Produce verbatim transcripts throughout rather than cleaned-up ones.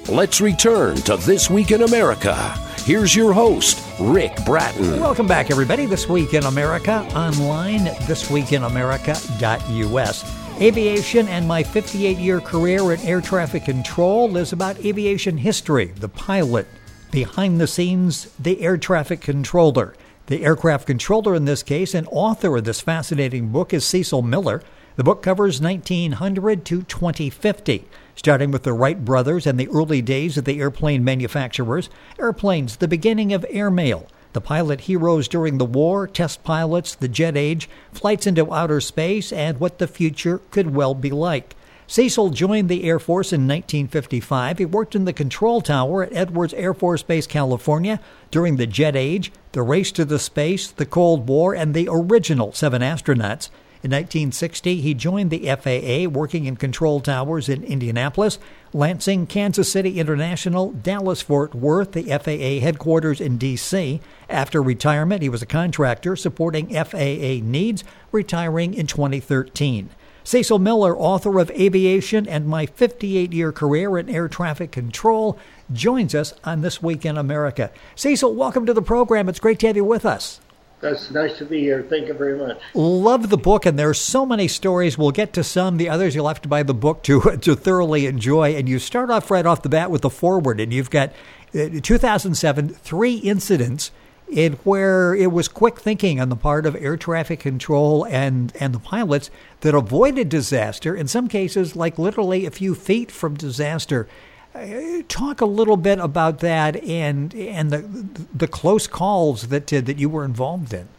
Let's return to This Week in America. Here's your host, Rick Bratton. Welcome back, everybody. This Week in America, online at this week in america dot u s. Aviation and my fifty-eight-year career in air traffic control is about aviation history, the pilot, behind the scenes, the air traffic controller. The aircraft controller in this case, and author of this fascinating book, is Cecil Miller. The book covers nineteen hundred to twenty fifty, starting with the Wright brothers and the early days of the airplane manufacturers, airplanes, the beginning of airmail, the pilot heroes during the war, test pilots, the jet age, flights into outer space, and what the future could well be like. Cecil joined the Air Force in nineteen fifty-five. He worked in the control tower at Edwards Air Force Base, California, during the jet age, the race to the space, the Cold War, and the original seven astronauts. In nineteen sixty, he joined the F A A, working in control towers in Indianapolis, Lansing, Kansas City International, Dallas-Fort Worth, the F A A headquarters in D C After retirement, he was a contractor supporting F A A needs, retiring in twenty thirteen. Cecil Miller, author of Aviation and My fifty-eight-Year Career in Air Traffic Control, joins us on This Week in America. Cecil, welcome to the program. It's great to have you with us. That's nice to be here. Thank you very much. Love the book, and there's so many stories. We'll get to some. The others you'll have to buy the book to to thoroughly enjoy. And you start off right off the bat with the foreword, and you've got uh, two thousand seven, three incidents in where it was quick thinking on the part of air traffic control and, and the pilots that avoided disaster, in some cases like literally a few feet from disaster. Uh, talk a little bit about that and and the the close calls that uh, that you were involved in.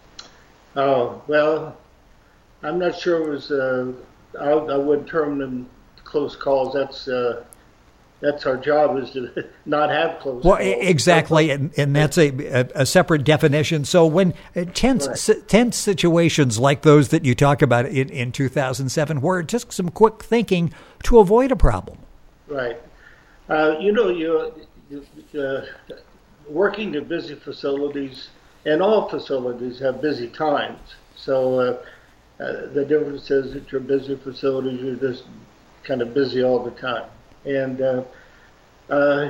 Oh, well, I'm not sure it was, uh, I, I wouldn't term them close calls. That's uh, that's our job, is to not have close well, calls. Well, exactly, and, and that's a, a, a separate definition. So when uh, tense, right. s- tense situations like those that you talk about in, in two thousand seven, where it took some quick thinking to avoid a problem. Right. Uh, you know, you, you uh, working in busy facilities, and all facilities have busy times. So uh, uh, the difference is that your busy facilities, you're just kind of busy all the time. And uh, uh,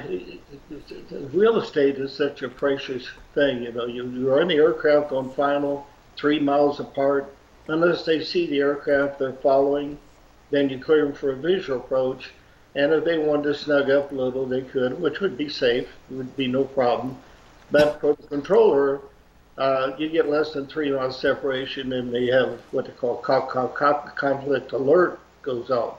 real estate is such a precious thing. You know, you, you run the aircraft on final three miles apart. Unless they see the aircraft they're following, then you clear them for a visual approach. And if they wanted to snug up a little, they could, which would be safe. It would be no problem. But for the controller, uh, you get less than three miles separation, and they have what they call co- co- co- conflict alert goes off.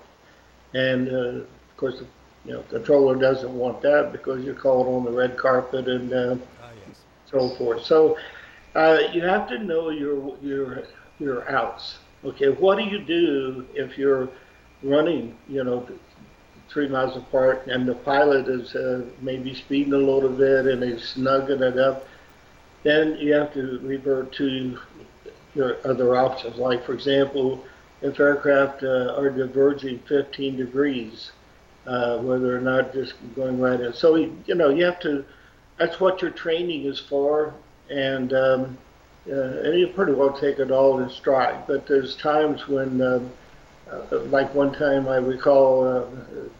And uh, of course, the you know, controller doesn't want that because you're called on the red carpet and uh, ah, yes. so forth. So uh, you have to know your your your outs. Okay, what do you do if you're running, you know, three miles apart, and the pilot is uh, maybe speeding a little bit and he's snugging it up? Then you have to revert to your other options. Like, for example, if aircraft uh, are diverging fifteen degrees, uh, whether or not just going right in. So, you know, you have to, that's what your training is for, and, um, uh, and you pretty well take it all in stride. But there's times when, um, uh, like one time I recall uh,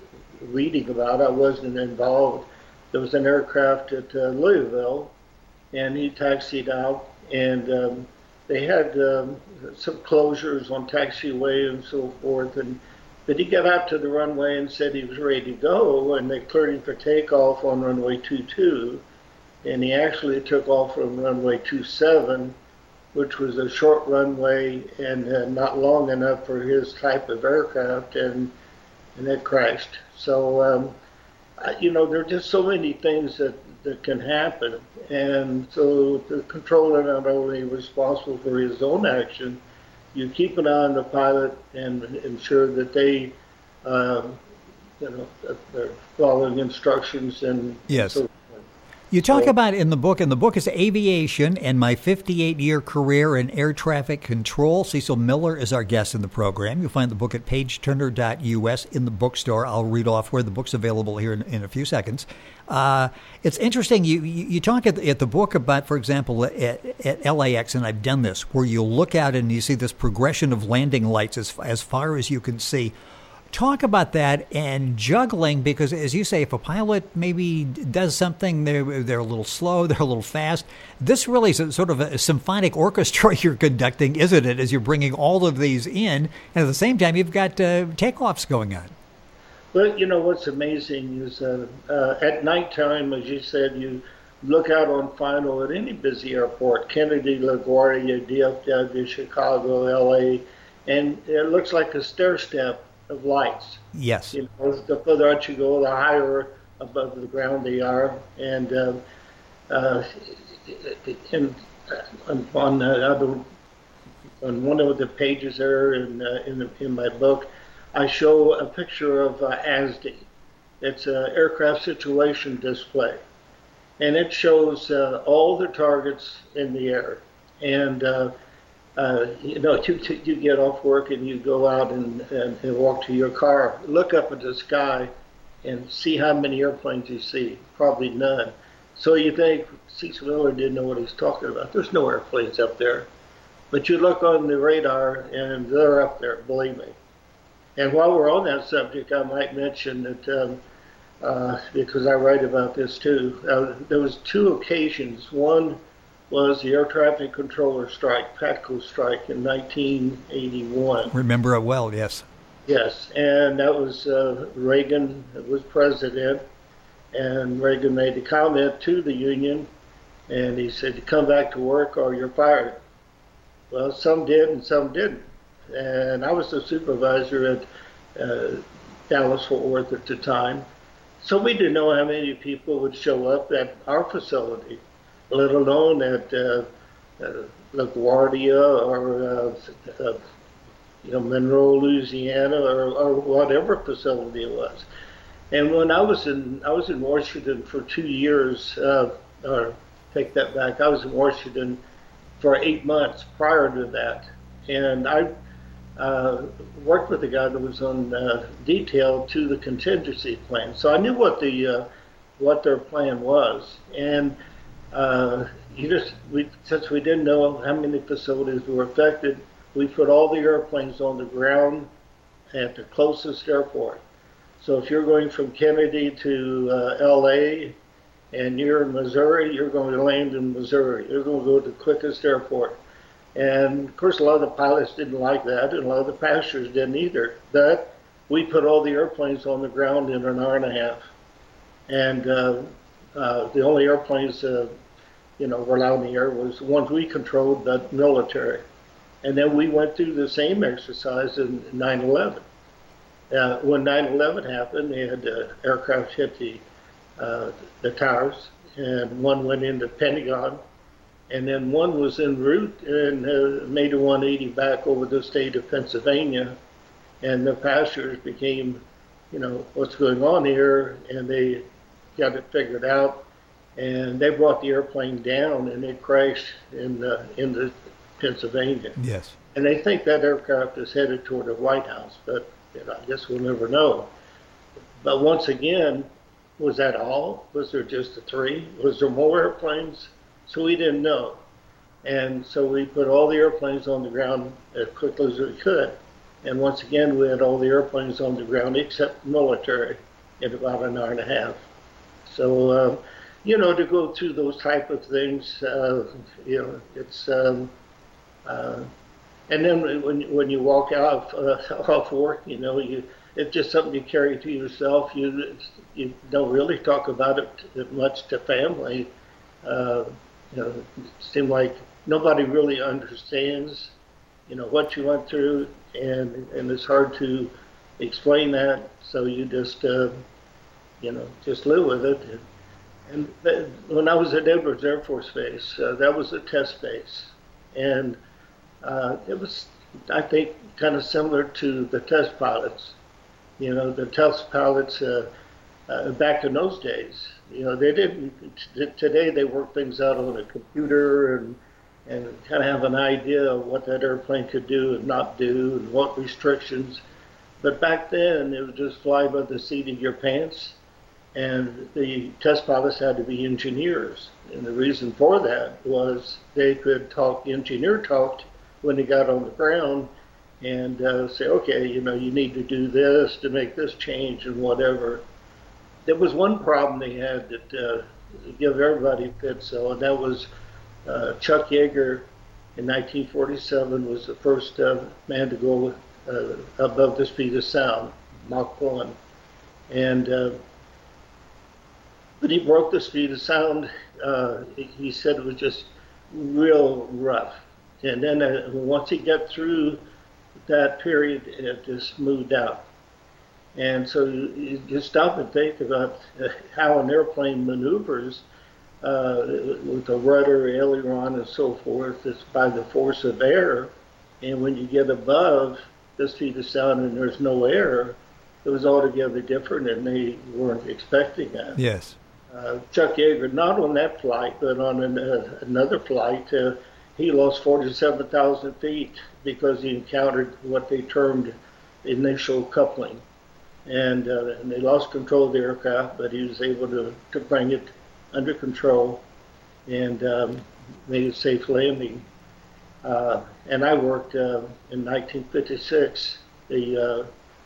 reading about, I wasn't involved. There was an aircraft at uh, Louisville, and he taxied out, and um, they had um, some closures on taxiway and so forth. And but he got out to the runway and said he was ready to go, and they cleared him for takeoff on runway two two, and he actually took off from runway two seven, which was a short runway and uh, not long enough for his type of aircraft, and and it crashed. So, um, you know, there are just so many things that, that can happen. And so the controller not only responsible for his own action, you keep an eye on the pilot and ensure that they, um, you know, that they're following instructions and yes. So You talk about in the book, and the book is Aviation and My fifty-eight-Year Career in Air Traffic Control. Cecil Miller is our guest in the program. You'll find the book at page turner dot u s in the bookstore. I'll read off where the book's available here in, in a few seconds. Uh, it's interesting. You, you, you talk at the, at the book about, for example, at, at L A X, and I've done this, where you look out and you see this progression of landing lights as, as far as you can see. Talk about that and juggling, because as you say, if a pilot maybe does something, they're, they're a little slow, they're a little fast. This really is a, sort of a symphonic orchestra you're conducting, isn't it, as you're bringing all of these in, and at the same time you've got uh, takeoffs going on. Well, you know, what's amazing is uh, uh, at nighttime, as you said, you look out on final at any busy airport, Kennedy, LaGuardia, D F W, Chicago, L A, and it looks like a stair step of lights. Yes. You know, the further out you go, the higher above the ground they are. And uh, uh, in, on, uh, on one of the pages there in, uh, in, the, in my book, I show a picture of uh, A S D. It's an aircraft situation display. And it shows uh, all the targets in the air. And uh, Uh, you know, you, you get off work and you go out and, and, and walk to your car, look up at the sky and see how many airplanes you see. Probably none. So you think Cecil Miller didn't know what he's talking about. There's no airplanes up there. But you look on the radar and they're up there, believe me. And while we're on that subject, I might mention that, um, uh, because I write about this too, uh, there was two occasions. One was the air traffic controller strike, PATCO strike in nineteen eighty-one. Remember it well, yes. Yes, and that was uh, Reagan was president, and Reagan made a comment to the union, and he said, come back to work or you're fired. Well, some did and some didn't. And I was the supervisor at uh, Dallas-Fort Worth at the time, so we didn't know how many people would show up at our facility, let alone at uh, uh, LaGuardia or uh, uh, you know, Monroe, Louisiana, or, or whatever facility it was. And when I was in I was in Washington for two years, uh, or take that back, I was in Washington for eight months prior to that, and I uh, worked with a guy that was on uh, detail to the contingency plan, so I knew what the uh, what their plan was. And Uh, you just we since we didn't know how many facilities were affected, we put all the airplanes on the ground at the closest airport. So if you're going from Kennedy to uh, L A and you're in Missouri, you're going to land in Missouri. You're going to go to the quickest airport. And of course, a lot of the pilots didn't like that, and a lot of the passengers didn't either. But we put all the airplanes on the ground in an hour and a half. And uh, Uh, the only airplanes, uh, you know, were allowed in the air was the ones we controlled, the military. And then we went through the same exercise in nine eleven. Uh, when nine eleven happened, they had uh, aircraft hit the uh, the towers, and one went into Pentagon, and then one was en route and uh, made a one eighty back over the state of Pennsylvania, and the passengers became, you know, what's going on here, and they got it figured out, and they brought the airplane down, and it crashed in the, into Pennsylvania. Yes. And they think that aircraft is headed toward the White House, but you know, I guess we'll never know. But once again, was that all? Was there just the three? Was there more airplanes? So we didn't know. And so we put all the airplanes on the ground as quickly as we could. And once again, we had all the airplanes on the ground except military in about an hour and a half. So, uh, you know, to go through those type of things, uh, you know, it's, um, uh, and then when when you walk out uh, off work, you know, you it's just something you carry to yourself. You you don't really talk about it much to family. Uh, you know, it seems like nobody really understands, you know, what you went through, and and it's hard to explain that. So you just uh, you know, just live with it. And, and th- when I was at Edwards Air Force Base, uh, that was a test base. And uh, it was, I think, kind of similar to the test pilots. You know, the test pilots uh, uh, back in those days, you know, they didn't, t- today they work things out on a computer and, and kind of have an idea of what that airplane could do and not do and what restrictions. But back then, it would just fly by the seat of your pants. And the test pilots had to be engineers. And the reason for that was they could talk, the engineer talked when they got on the ground, and uh, say, okay, you know, you need to do this to make this change and whatever. There was one problem they had that uh, give everybody fits, so, and that was uh, Chuck Yeager in nineteen forty-seven was the first uh, man to go uh, above the speed of sound, Mach one. And uh, when he broke the speed of sound, uh, he said it was just real rough. And then uh, once he got through that period, it just smoothed out. And so you, you just stop and think about uh, how an airplane maneuvers uh, with the rudder, aileron, and so forth. It's by the force of air. And when you get above the speed of sound and there's no air, it was altogether different, and they weren't expecting that. Yes. Uh, Chuck Yeager, not on that flight, but on an, uh, another flight, uh, he lost forty-seven thousand feet because he encountered what they termed initial coupling. And, uh, and they lost control of the aircraft, but he was able to, to bring it under control and um, made a safe landing. Uh, and I worked uh, in nineteen fifty-six, the uh,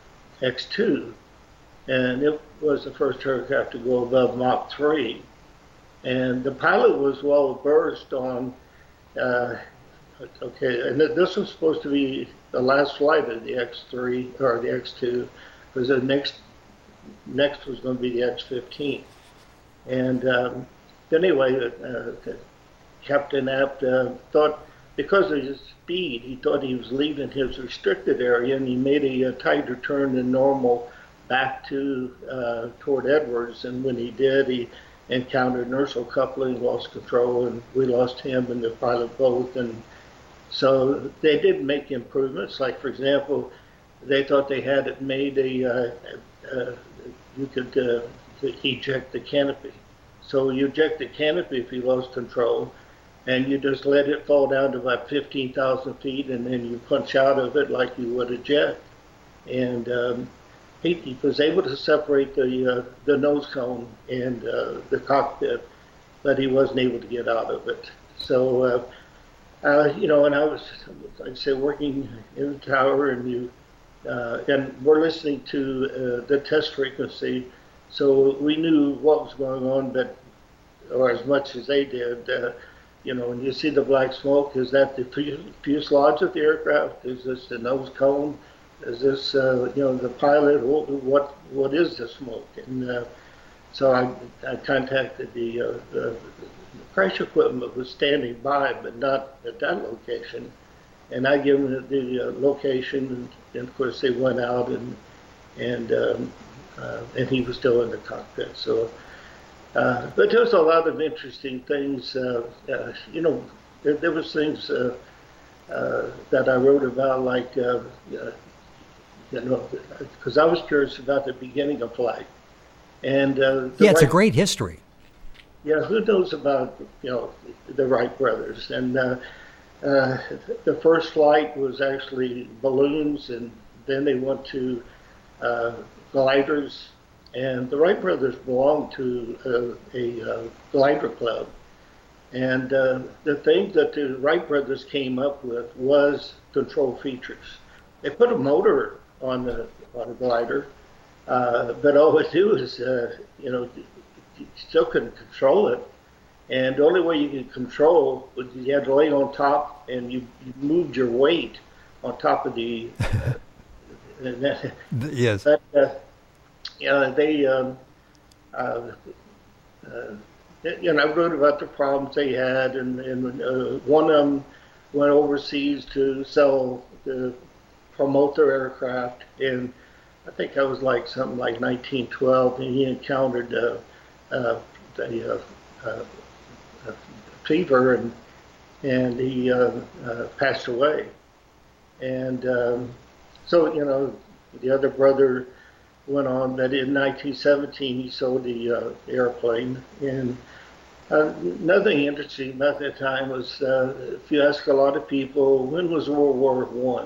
X two, and it was the first aircraft to go above Mach three. And the pilot was well versed on, uh, okay, and this was supposed to be the last flight of the X three, or the X two, because the next next was going to be the X fifteen. And um, anyway, uh, Captain Apt uh, thought, because of his speed, he thought he was leaving his restricted area, and he made a, a tighter turn than normal back to uh, toward Edwards. And when he did, he encountered inertial coupling, lost control, and we lost him and the pilot both. And so they did make improvements. Like, for example, they thought they had it made a uh, uh, you could uh, eject the canopy. So you eject the canopy if you lost control, and you just let it fall down to about fifteen thousand feet, and then you punch out of it like you would a jet. And um, he, he was able to separate the uh, the nose cone and uh, the cockpit, but he wasn't able to get out of it. So, uh, uh, you know, and I was, like I say, working in the tower, and you, uh, and we're listening to uh, the test frequency, so we knew what was going on, but, or as much as they did. Uh, You know, when you see the black smoke, is that the fuselage of the aircraft? Is this the nose cone? Is this, uh, you know, the pilot? What What is the smoke? And uh, so I, I contacted the, uh, the crash equipment was standing by, but not at that location. And I gave them the, the uh, location, and, and of course they went out, and and um, uh, and he was still in the cockpit. So. Uh, but there was a lot of interesting things. Uh, uh, you know, there, there was things uh, uh, that I wrote about, like, uh, uh, you know, because I was curious about the beginning of flight. And uh, yeah, it's Wright, a great history. Yeah, who knows about, you know, the Wright brothers? And uh, uh, the first flight was actually balloons, and then they went to uh, gliders. And the Wright brothers belonged to uh, a uh, glider club. And uh, the thing that the Wright brothers came up with was control features. They put a motor on the, on the glider, uh, but all it do is, uh, you know, you still couldn't control it. And the only way you could control was you had to lay on top, and you, you moved your weight on top of the... Uh, that, yes. But, uh, Yeah, they, um, uh, uh, you know, I wrote about the problems they had, and, and uh, one of them went overseas to sell, the promote their aircraft, and I think that was like something like nineteen twelve, and he encountered uh, uh, a, uh, uh, a fever, and and he uh, uh, passed away. And um, so, you know, the other brother went on, but in nineteen seventeen he sold the uh, airplane. And uh, another thing interesting about that time was, uh, if you ask a lot of people, when was World War One?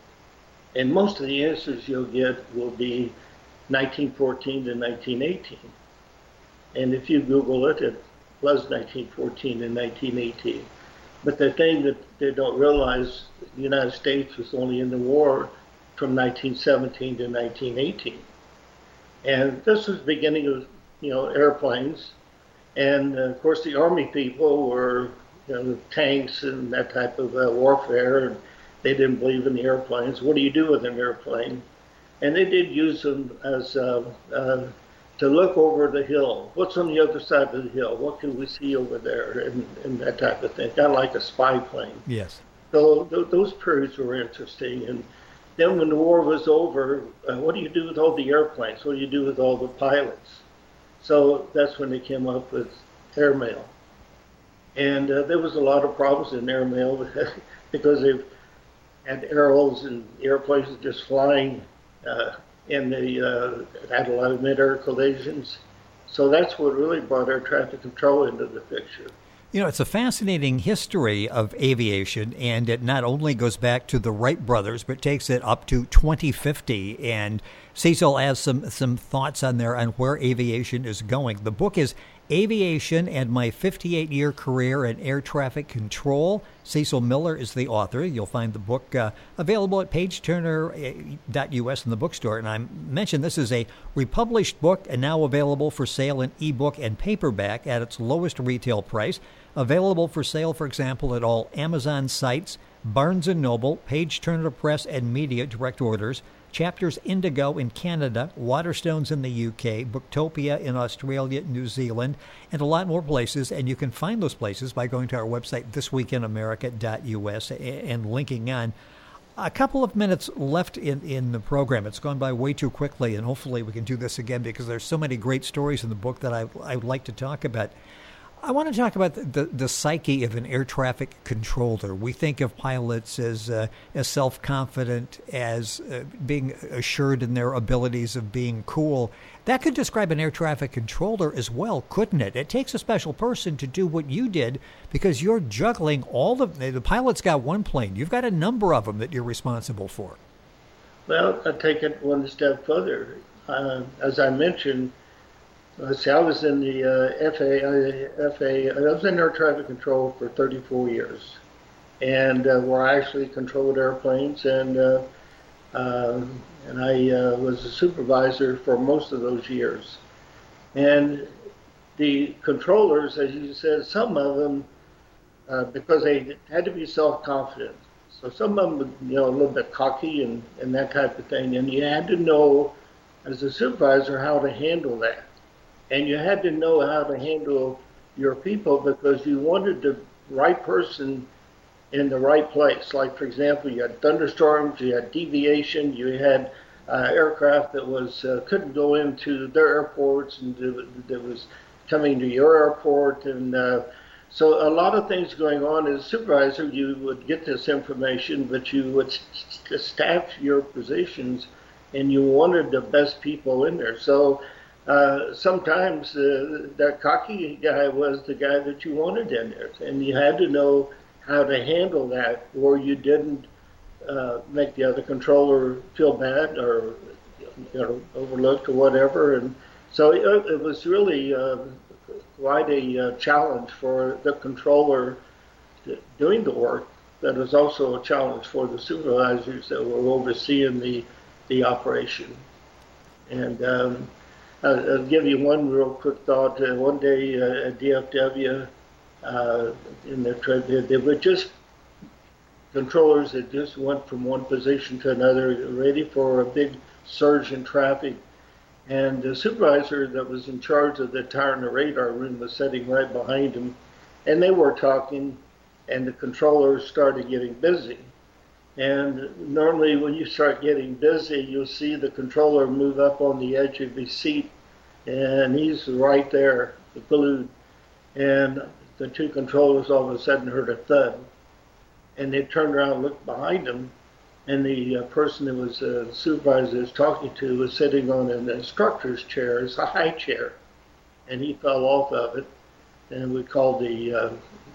And most of the answers you'll get will be nineteen fourteen to nineteen eighteen. And if you Google it, it was nineteen fourteen and nineteen eighteen. But the thing that they don't realize, the United States was only in the war from nineteen seventeen to nineteen eighteen. And this was the beginning of, you know, airplanes. And, uh, of course, the Army people were, you know, tanks and that type of uh, warfare. And they didn't believe in the airplanes. What do you do with an airplane? And they did use them as uh, uh, to look over the hill. What's on the other side of the hill? What can we see over there? And, and that type of thing. Kind of like a spy plane. Yes. So th- those periods were interesting. And then when the war was over, uh, what do you do with all the airplanes? What do you do with all the pilots? So that's when they came up with airmail. And uh, there was a lot of problems in airmail because they had arrows and airplanes just flying, uh, and they uh, had a lot of mid-air collisions. So that's what really brought air traffic control into the picture. You know, it's a fascinating history of aviation, and it not only goes back to the Wright brothers, but takes it up to twenty fifty. And Cecil has some, some thoughts on there on where aviation is going. The book is Aviation and My fifty-eight year Career in Air Traffic Control. Cecil Miller is the author. You'll find the book uh, available at page turner dot U S in the bookstore. And I mentioned this is a republished book and now available for sale in ebook and paperback at its lowest retail price. Available for sale, for example, at all Amazon sites, Barnes and Noble, Page Turner Press and Media direct orders, Chapters Indigo in Canada, Waterstones in the U K, Booktopia in Australia, New Zealand, and a lot more places. And you can find those places by going to our website, this week in america dot U S, and linking on. A couple of minutes left in, in the program. It's gone by way too quickly, and hopefully we can do this again because there's so many great stories in the book that I, I would like to talk about. I want to talk about the, the, the psyche of an air traffic controller. We think of pilots as uh, as self-confident, as uh, being assured in their abilities of being cool. That could describe an air traffic controller as well, couldn't it? It takes a special person to do what you did because you're juggling all the... The pilot's got one plane. You've got a number of them that you're responsible for. Well, I take it one step further. Uh, as I mentioned, Let's see, I was in the uh, F A A, F A A, I was in air traffic control for thirty-four years, and uh, where I actually controlled airplanes, and uh, uh, and I uh, was a supervisor for most of those years. And the controllers, as you said, some of them, uh, because they had to be self-confident, so some of them, you know, a little bit cocky and, and that type of thing, and you had to know, as a supervisor, how to handle that. And you had to know how to handle your people because you wanted the right person in the right place. Like, for example, you had thunderstorms, you had deviation, you had uh, aircraft that was uh, couldn't go into their airports and that was coming to your airport. And uh, so a lot of things going on. As a supervisor, you would get this information, but you would st- staff your positions and you wanted the best people in there. So Uh, sometimes uh, that cocky guy was the guy that you wanted in there, and you had to know how to handle that, or you didn't uh, make the other controller feel bad or, you know, overlooked or whatever. And so it, it was really uh, quite a uh, challenge for the controller doing the work. That was also a challenge for the supervisors that were overseeing the the operation. And um, I'll give you one real quick thought. Uh, one day uh, at D F W, uh, in the they were just controllers that just went from one position to another, ready for a big surge in traffic. And the supervisor that was in charge of the tower and the radar room was sitting right behind him, and they were talking, and the controllers started getting busy. And normally when you start getting busy, you'll see the controller move up on the edge of his seat, and he's right there, glued. And the two controllers all of a sudden heard a thud. And they turned around and looked behind them, and the uh, person that was uh, the supervisor was talking to was sitting on an instructor's chair. It's a high chair. And he fell off of it, and we called the, uh,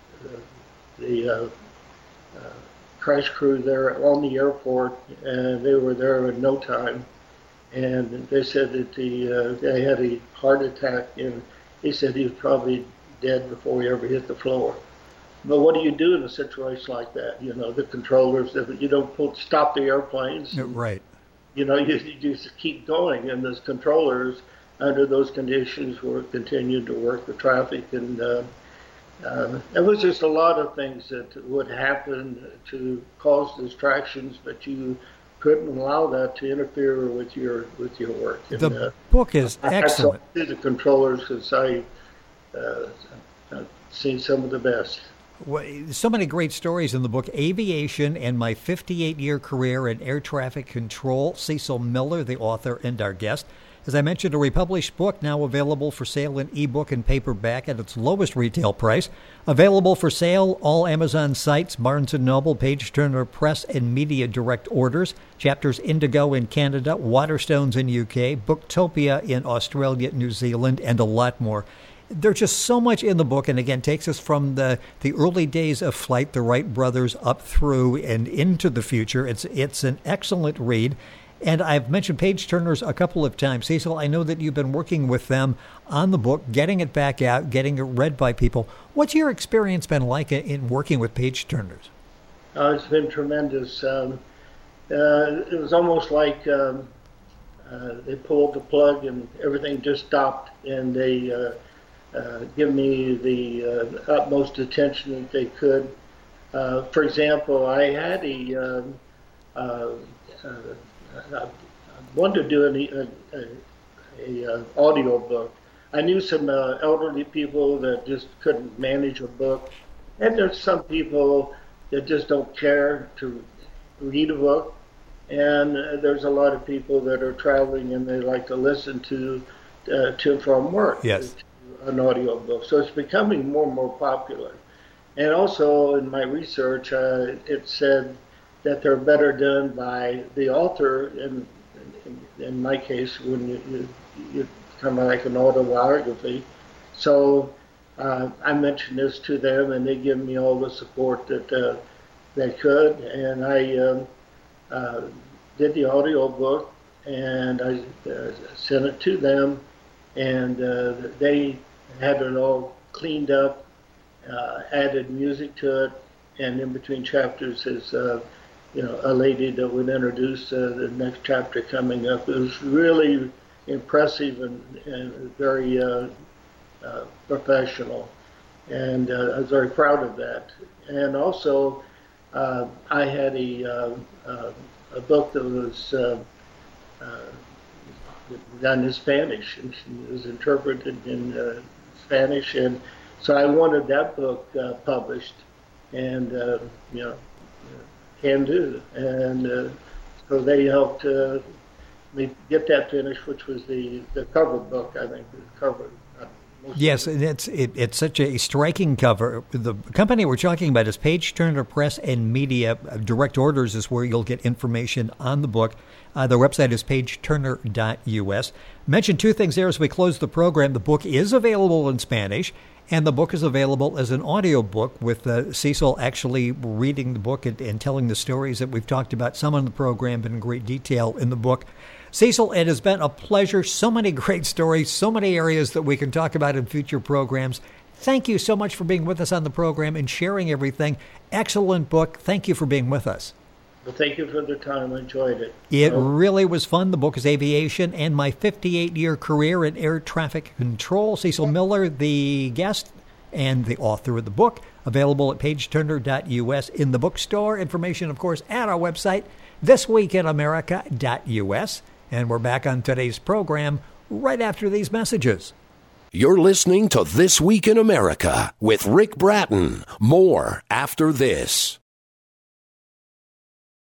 the, the uh, uh, crash crew there on the airport, and they were there in no time. And they said that the uh, guy had a heart attack, and he said he was probably dead before he ever hit the floor. but what do you do in a situation like that? You know, the controllers, you don't pull, stop the airplanes. Right. You know, you, you just keep going, and those controllers, under those conditions, were continuing to work the traffic, and uh, uh, it was just a lot of things that would happen to cause distractions, but you couldn't allow that to interfere with your with your work. And, the uh, book is excellent. I, I the controllers because I uh, I've seen some of the best. Well, so many great stories in the book. Aviation and My fifty-eight year Career in Air Traffic Control. Cecil Miller, the author and our guest. As I mentioned, a republished book now available for sale in ebook and paperback at its lowest retail price. Available for sale, all Amazon sites, Barnes and Noble, Page Turner Press, and Media Direct orders. Chapters Indigo in Canada, Waterstones in U K, Booktopia in Australia, New Zealand, and a lot more. There's just so much in the book, and again, takes us from the, the early days of flight, the Wright brothers, up through and into the future. It's it's an excellent read. And I've mentioned Page Turners a couple of times. Cecil, I know that you've been working with them on the book, getting it back out, getting it read by people. What's your experience been like in working with Page Turners? Oh, it's been tremendous. Um, uh, it was almost like um, uh, they pulled the plug and everything just stopped, and they uh, uh, give me the uh, utmost attention that they could. Uh, for example, I had a um, uh, uh, I wanted to do an, a, a, a audio book. I knew some uh, elderly people that just couldn't manage a book, and there's some people that just don't care to read a book, and uh, there's a lot of people that are traveling and they like to listen to uh, to and from work. Yes. An audio book. So it's becoming more and more popular. And also in my research, uh, it said that they're better done by the author. In in, in my case, when you, you, you kind of like an autobiography. So uh, I mentioned this to them, and they give me all the support that uh, they could. And I um, uh, did the audio book, and I uh, sent it to them, and uh, they had it all cleaned up, uh, added music to it, and in between chapters is uh, you know, a lady that would introduce uh, the next chapter coming up. It was really impressive and, and very uh, uh, professional, and uh, I was very proud of that. And also, uh, I had a uh, uh, a book that was uh, uh, done in Spanish, and it was interpreted in uh, Spanish, and so I wanted that book uh, published, and uh, you know, can do, and uh, so they helped uh, me get that finished, which was the, the cover book, I think, the cover. Uh, yes, and it's it, it's such a striking cover. The company we're talking about is Page Turner Press and Media. Direct orders is where you'll get information on the book. Uh, the website is page turner dot U S. Mention two things there as we close the program. The book is available in Spanish, and the book is available as an audio book with uh, Cecil actually reading the book and, and telling the stories that we've talked about, some on the program, but in great detail in the book. Cecil, it has been a pleasure. So many great stories, so many areas that we can talk about in future programs. Thank you so much for being with us on the program and sharing everything. Excellent book. Thank you for being with us. Well, thank you for the time. I enjoyed it. It so, really was fun. The book is Aviation and My fifty-eight year Career in Air Traffic Control. Cecil Miller, the guest and the author of the book, available at page turner dot U S in the bookstore. Information, of course, at our website, this week in america dot U S. And we're back on today's program right after these messages. You're listening to This Week in America with Rick Bratton. More after this.